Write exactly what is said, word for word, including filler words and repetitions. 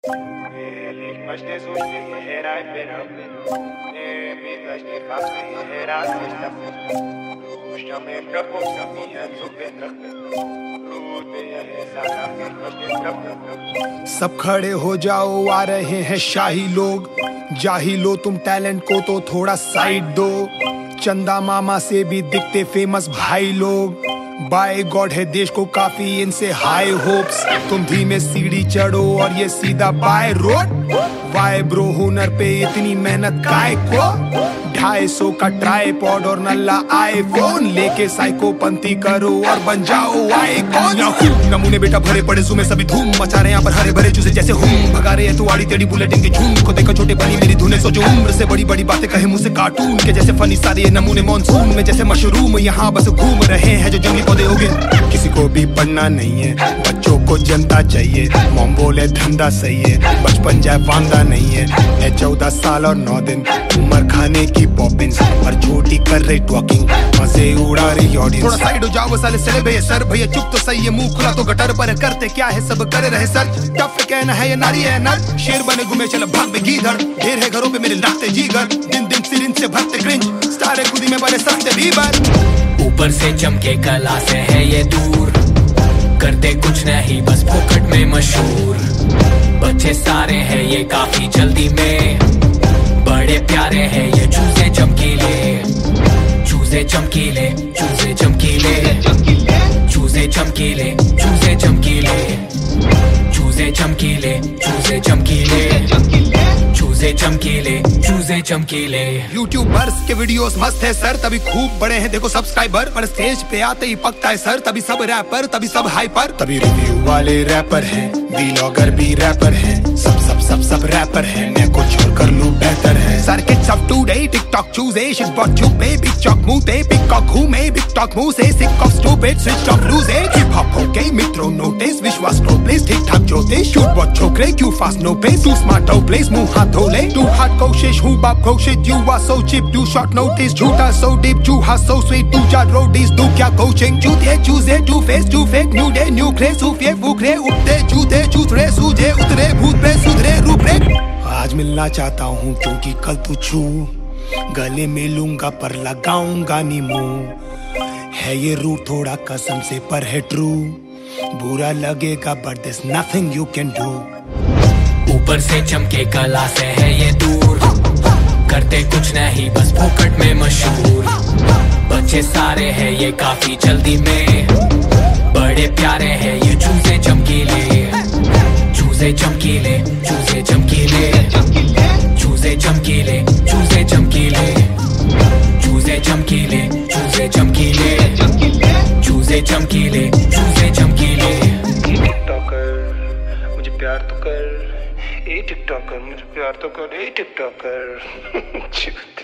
Ele mas desonde era esperando. E me das de fato era sexta-feira. Chame pra força minha super सब खड़े हो जाओ, आ रहे हैं शाही लोग। जाही लो तुम टैलेंट को तो थोड़ा साइड दो। चंदा मामा से भी दिखते फेमस भाई लोग। बाय गॉड है देश को काफी इनसे हाई होप्स। तुम धीमे सीढ़ी चढ़ो और ये सीधा बाय रोड। वाई ब्रो हुनर पे इतनी मेहनत काय को? ढाई सौ का ट्राइपॉड और नल्ला आईफोन लेके साइकोपंथी करो और बन जाओ आइकॉन। नमूने बेटा भरे पड़े सुमे सभी धूम मचा रहे यहाँ पर हरे भरे चूजे जैसे हूँ। भगा रहे हैं तू आड़ी टेढ़ी बुलेट इनके झूम को देखो छोटे बनी मेरी धुने। सोचो उम्र से बड़ी बड़ी बातें कहे मुझसे कार्टून के जैसे फनी सारे ये नमूने मॉनसून में जैसे मशरूम यहाँ बस घूम रहे हैं जो जंगली पौधे हो गए। किसी को भी पढ़ना नहीं है, बच्चों को जनता चाहिए। मॉम बोले धंधा सही है, बचपन जाए वांदा नहीं है। चौदह साल और नौ दिन उम्र खाने की पॉपिंस और छोटी कर रही टॉकिंग मजे उड़ा रही ऑडियंस। थोड़ा साइड हो जाओ साले सले भैया सर भैया चुप तो सही है मुंह खुला तो गटर पर करते क्या है सब कर रहे सर। टफ कहना है ये नारी है नर शेर बने घूमे चल भाग में गीधर। ढेर है घरों पे मेरे लाते जीगर दिन दिन सिरिन से भरते क्रिंज स्टार खुदी में बने सस्ते बीबर। ऊपर से चमके कला से है ये दूर करते कुछ नहीं बस फोकट में मशहूर। बच्चे सारे हैं ये काफी जल्दी में बड़े प्यारे हैं ये चूजे चमकीले। चूजे चमकीले चूजे चमकीले चूजे चमकीले चूजे चमकीले चूजे चमकीले चूजे चमकीले चूजे चमकीले चूजे चमकीले। यूट्यूबर्स के वीडियोस मस्त है सर तभी खूब बड़े हैं देखो सब्सक्राइबर। पर स्टेज पे आते ही पकता है सर तभी सब रैपर तभी सब हाइपर। तभी रिव्यू वाले रैपर हैं, व्लॉगर भी रैपर हैं। सब सब सब सब रैपर हैं, मैं कुछ और कर लूं बेहतर है। Sir kids of today TikTok चूजे शिट बॉट चुपे बिग चॉक मुंह पे पिकॉक घूमे बिग टॉक मुंह से sick of stupid switch off लूजे। हिप हॉप ओके मित्रों नोटिस विश्वास नो प्लेस ठीक ठाक जोते शूट बॉट छोकरे क्यों fast no pace too smart हो प्लेस मुंह हाथ धो ले। टू हार्ड कोशिश हूँ बाप कोशिश you are so cheap too short notice झूठा सो डीप चूहा सो स्वीट टू चार रोडीज दू क्या कोचिंग चूते चूजे two face too fake new day new craze सूफे फूकरे उठते जूते चूतरे सूजे उतरे भूत पे सुधरे रूपरेख। आज मिलना चाहता हूँ क्योंकि कल तू छू गले मिलूंगा पर लगाऊंगा नी मुंह। है ये रूट थोड़ा कसम से पर है ट्रू बुरा लगेगा but there is nothing you can do. ऊपर से चमके कला से है ये दूर करते कुछ नहीं बस फोकट में मशहूर। बच्चे सारे हैं ये काफी जल्दी में बड़े प्यारे हैं ये चूजे चमकीले। चूजे चमकीले चूजे चमकीले चूजे चमकीले चूजे चमकीले चूजे चमकीले चूजे चमकीले चूजे चमकीले चूजे चमकीले। टिकटॉकर मुझे प्यार तो कर ए टिकटॉकर मुझे प्यार तो कर ए टिकटॉकर।